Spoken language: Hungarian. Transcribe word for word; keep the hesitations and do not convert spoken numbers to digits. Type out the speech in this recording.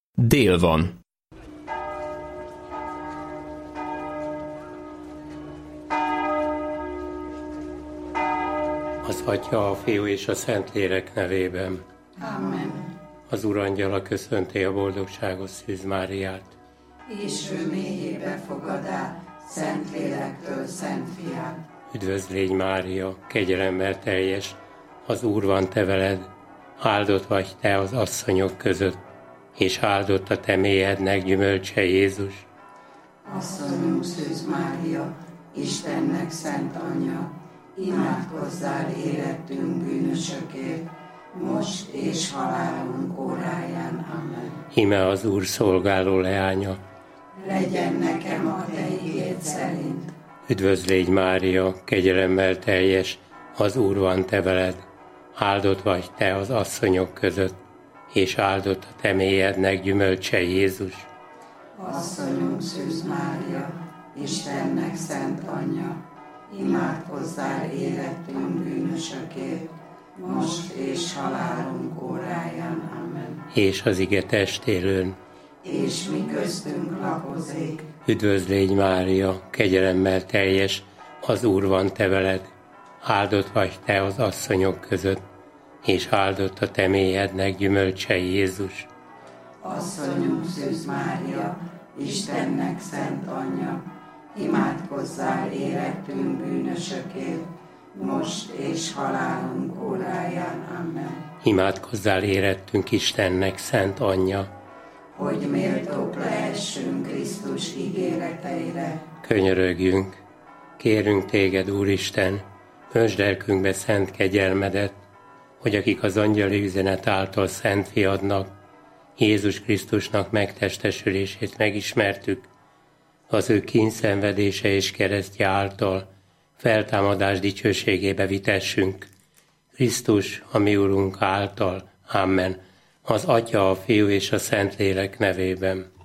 Dél van. Az Atya, a Fiú és a Szentlélek nevében. Amen. Az Urangyala köszönti a boldogságos Szűz Máriát. És ő mélyébe fogadá, Szentlélektől Szent Fiát. Üdvözlégy Mária, kegyelemmel teljes, az Úr van te veled, áldott vagy te az asszonyok között, és áldott a te mélyednek gyümölcse Jézus. Asszonyunk Szűz Mária, Istennek szent anyja, imádkozzál érettünk bűnösökért, most és halálunk óráján. Amen. Íme az Úr szolgáló leánya. Legyen nekem a te igéd szerint. Üdvözlégy Mária, kegyelemmel teljes, az Úr van te veled, áldott vagy te az asszonyok között, és áldott a te mélyednek gyümölcse Jézus. Asszonyunk Szűz Mária, Istennek szent anyja, imádkozzál érettünk bűnösökért, most és halálunk óráján. Amen. És az ige testélőn. És mi köztünk lakozik. Üdvözlégy Mária, kegyelemmel teljes, az Úr van te veled, áldott vagy te az asszonyok között, és áldott a te mélyednek gyümölcse Jézus. Asszonyunk Szűz Mária, Istennek szent anyja, imádkozzál érettünk bűnösökért, most és halálunk óráján. Amen. Imádkozzál érettünk Istennek szent anyja, hogy méltók lehessünk Krisztus ígéreteire. Könyörögjünk, kérünk téged, Úristen, öntsd lelkünkbe szent kegyelmedet, hogy akik az angyali üzenet által szent fiadnak, Jézus Krisztusnak megtestesülését megismertük, az ő kínszenvedése és keresztje által feltámadás dicsőségébe vitessünk. Krisztus, a mi Urunk által. Amen. Az Atya, a Fiú és a Szentlélek nevében.